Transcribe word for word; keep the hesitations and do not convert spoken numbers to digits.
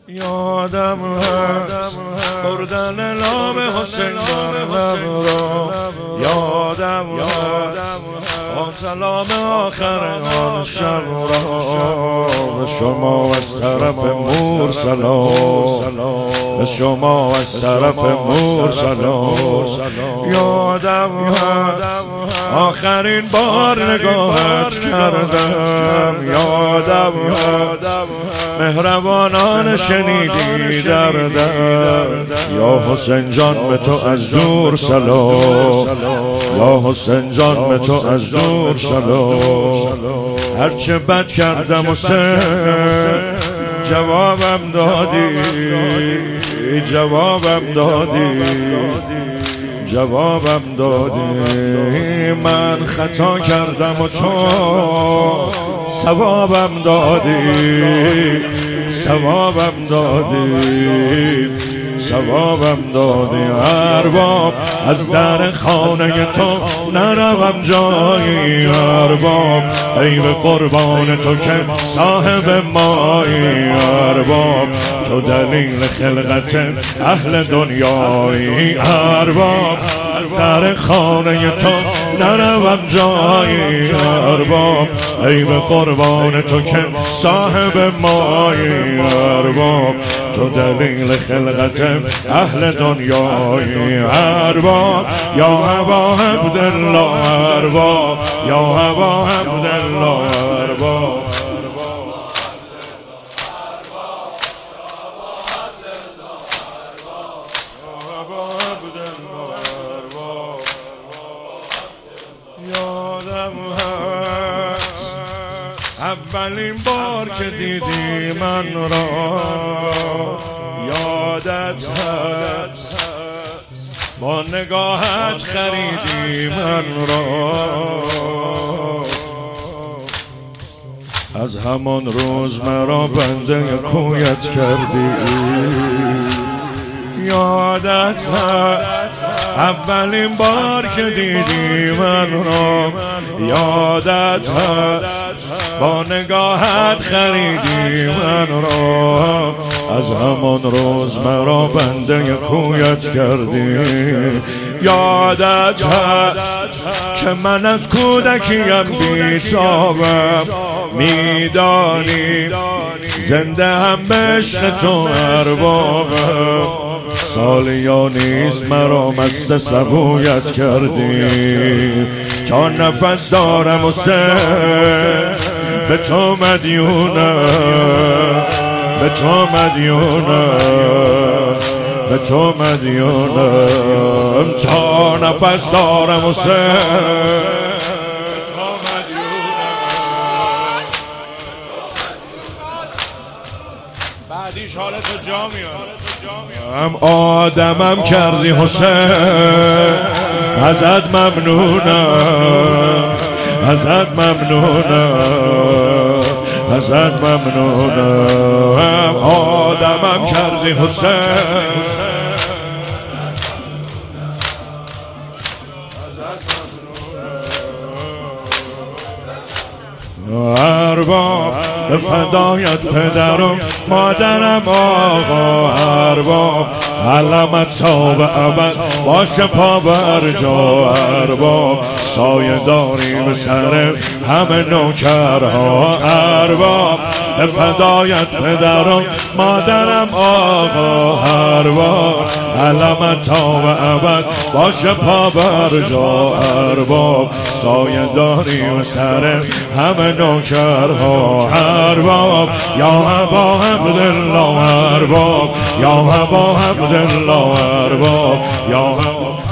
یادم هست بردن نام حسین بر را، یادم هست آن سلام آخر آن شب را. به شما از طرف مور سلام، به شما از طرف مور سلام. یادم هست آخرین بار نگاهت کردم، یادم هست مهربانان شنیدی دردم. یا حسین جان به تو از دور سلام، یا حسین جان به تو از دور سلام. هرچه بد کردم حسین جوابم دادی، جوابم دادی، جوابم دادی. من خطا کردم و تو ثوابم دادی، ثوابم دادی، ثوابم دادی. ارباب از در خانه تو نروم جایی، ارباب ای به قربان تو که صاحب مایی. ارباب تو دلیل خلقت اهل دنیایی، ارباب از در خانه تو نروم جایی، ارباب ای به قربان تو که صاحب مایی. ارباب تو دلیل خلقت اهل دنیایی، ارباب یا ابا عبدالله، ارباب یا ابا عبدالله، ارباب یادم هست اولین بار که دیدی من را، یادت هست با نگاهت خریدی من را. از همان روز مرا بنده کویت کردی، یادت هست اولین بار که دیدی من را، یادت هست با نگاهت خریدی من را. از همان روز مرا بنده کویت کردی، یادت هست که من از کودکیم بی‌تابم، میدانی زنده هم به عشق تو اربابم. سالیا نیست مرا مست سبویت کردی، تا نفس دارم حسین به تو مدیونم، به تو مدیونم، به تو مدیونم. تا نفس دارم حسین بعدیش حالتو جا میاد. هم آدمم کردی حسین، ازت ممنونم، ازت ممنونم، ازت ممنونم. هم آدمم کردی حسین، ارباب به فدایت پدرم مادرم آقا، ارباب علمت تا به ابد باشه پا بر جا. ارباب سایه داری به سر همه نوکرها، ارباب به فدایت پدرم مادرم آقا، ارباب علمت تا به ابد باشه پا بر جا. ارباب سایه داری به سر همه نوکرها، ارباب یا ابا عبدالله، ارباب یا ابا عبدالله، ارباب یا ابا